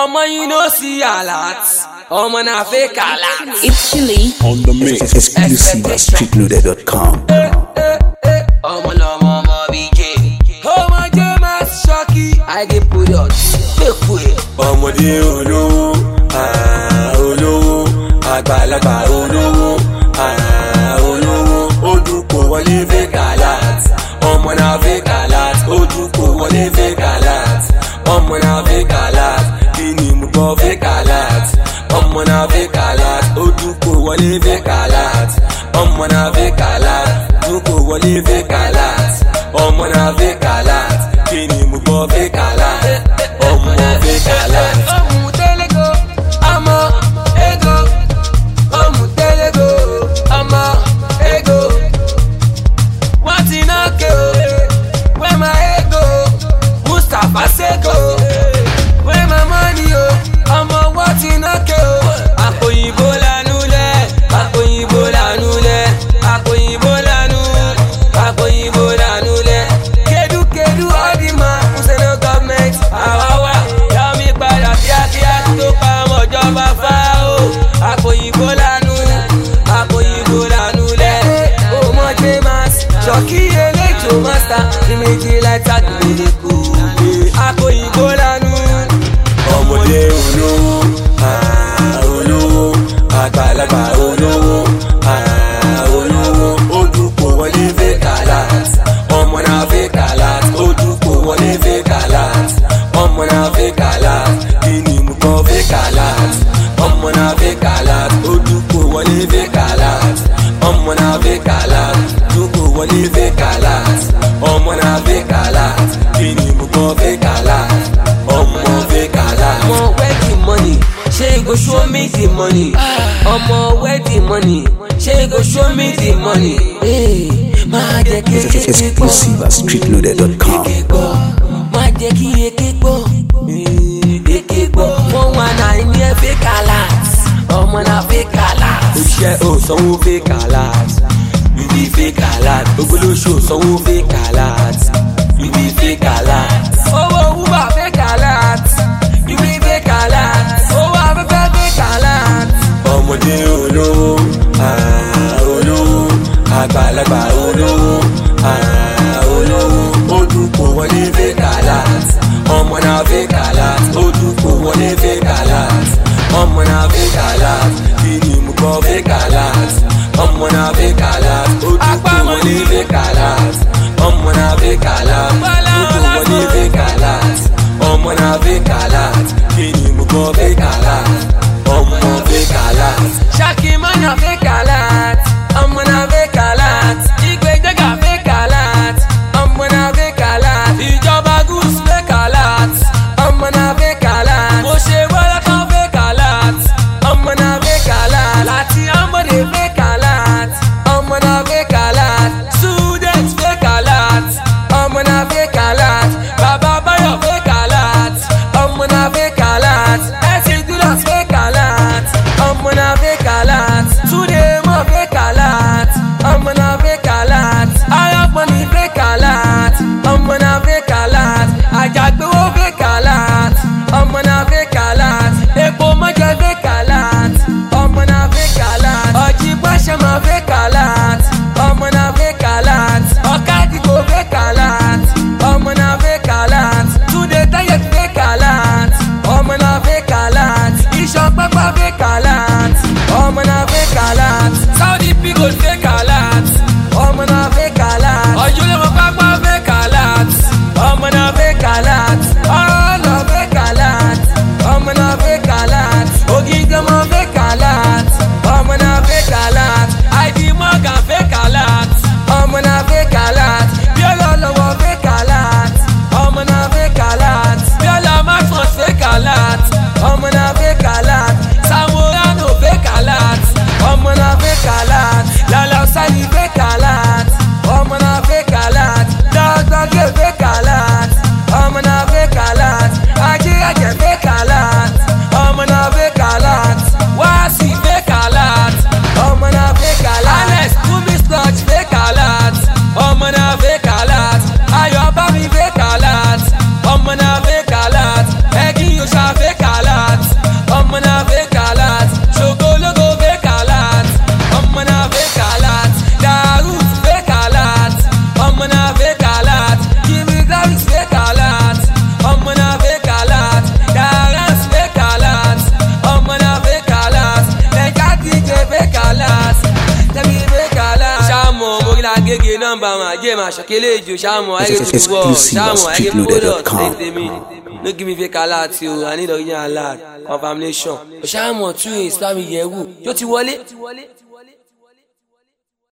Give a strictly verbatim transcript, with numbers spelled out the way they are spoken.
Omo, you know see a lot. Omo, na fake a lot. It's Chili on the mix. Exclusive at street loader dot com. Omo, no mama B J. Omo, James Shocky. I get put out. Fake way. Omo de olowo, ah olowo, àgbàlagbà olowo, ah olowo. Oduko wọlé fake a lot. Omo na fake a lot. Oduko wọlé fake a lot. Omo na fake a lot. Kini mo gbọ́ fake a lot. Omo na fake a lot. Oduko wọlé fake a lot. Omo na fake a lot. Oduko wọlé fake a lot. Omo na fake a lot. Kini mo gbọ́ fake a lot. Omo fake a lot. Omo telego, omo ego. Omo telego, omo ego. What's in a go? Where my ego? Mustafa Seko. Where my money oh? Omo what's in a go? Akoyinbo lanu le, akoyinbo lanu le, akoyinbo lanu, akoyinbo lanu le. Kedu kedu adima, useno government, awawa. Yami pada kíákíá tó pa ọmọ ìjọba fa o. Akoyinbo lanu, akoyinbo lanu le. Omo James Shocky electro master, image like agbèrè kò gbé. Akoyinbo lanu. Ọmọdé olówó, ah olówó, àgbàlagbà olówó, ah olówó. Oduko wọlé fake a lot. Ọmọ na fake a lot. Oduko wọlé fake a lot. Ọmọ na fake a lot. Kini mo gbọ́ fake a lot. Ọmọ na fake a lot. Oduko wọlé fake a lot. Ọmọ na fake a lot. Oduko wọlé fake a lot. Ọmọ na fake a lot. Kini mo gbọ́ fake a lot. Ọmọ fake a lot. Omo where the money? Shey go show me the money. Omo where the money? Shey go show me the money. Hey, máa jẹ́ kí eke gbọ́. Exclusive at street loader dot com. Eke gbọ́. Máa jẹ́ kí eke gbọ́. Eke gbọ́. Wọ́n wá náà ní ẹ fake alert. Ọmọ náà fake alert. Òṣìṣẹ́ ò sanwó fake alert. You be fake alert. Ogolóṣù ò sanwó fake alert. You be fake alert. Owó Uber fake alert. You be fake alert. Owó afẹ́fẹ́ fake alert. Ọmọdé olówó, ah olówó, àgbàlagbà olówó, ah olówó. Oduko wọlé fake alert. Ọmọ na fake alert. Oduko wọlé fake alert. Ọmọ na fake alert. Kini mo gbọ́ fake alert. Ọmọ na fake alert. Oduko wọlé fake alert. Ọmọ na fake alert. Oduko wọlé fake alert. Ọmọ na fake alert. Kini mo gbọ́ fake alert. Ọmọ fake alert. Shaki mana fake alert. Ọmọ na fake alert. Igwe jẹga fake alert. Ọmọ na fake alert. Ìjọba goose fake alert. Ọmọ na fake alert. Mo ṣe wọlé kan fake alert. Ọmọ na fake alert. Láti ọmọdé fake alert. Ọmọ na fake alert. Student fake alert. Ọmọ na fake alert. Bàbá Báyọ̀ fake alert. Ọmọ na fake alert. Ẹ̀sìn Julius fake alert. Ọmọ na fake alert. Túndé mọ̀ fake alert. Ọmọ na fake alert. Ayọ̀pọ̀nì fake alert. Ọmọ na fake alert. Àjàgbéwò fake alert. Ọmọ na fake alert. Epo mọ́jọ fake alert. Ọmọ na fake alert. Ọ̀jì Báṣẹ̀mọ̀ fake alert. Ọmọ na fake alert. Ọ̀kadìgbò fake alert. Ọmọ na fake alert. Túndé Táyé fake alert. Ọmọ na fake alert. Ìṣàn pápá fake alert. Ọmọ na fake alert. Saudi Pigo fake alert. Ọmọ na fake alert. Ọ̀jọ̀lẹ̀mọ̀ pápá fake alert. Ọmọ na fake alert. Ọ̀rọ̀ lọ fake alert. Ọmọ na máa ṣọ̀kẹ́lẹ́ ìjò ṣáàmù ayé tó wọ̀ ṣáàmù ayé bọ́dọ̀ tètè mi no give me fake alert o I need original alert confirmation ṣáàmù two ways bá mi yẹ̀ wò yóò ti wọlé.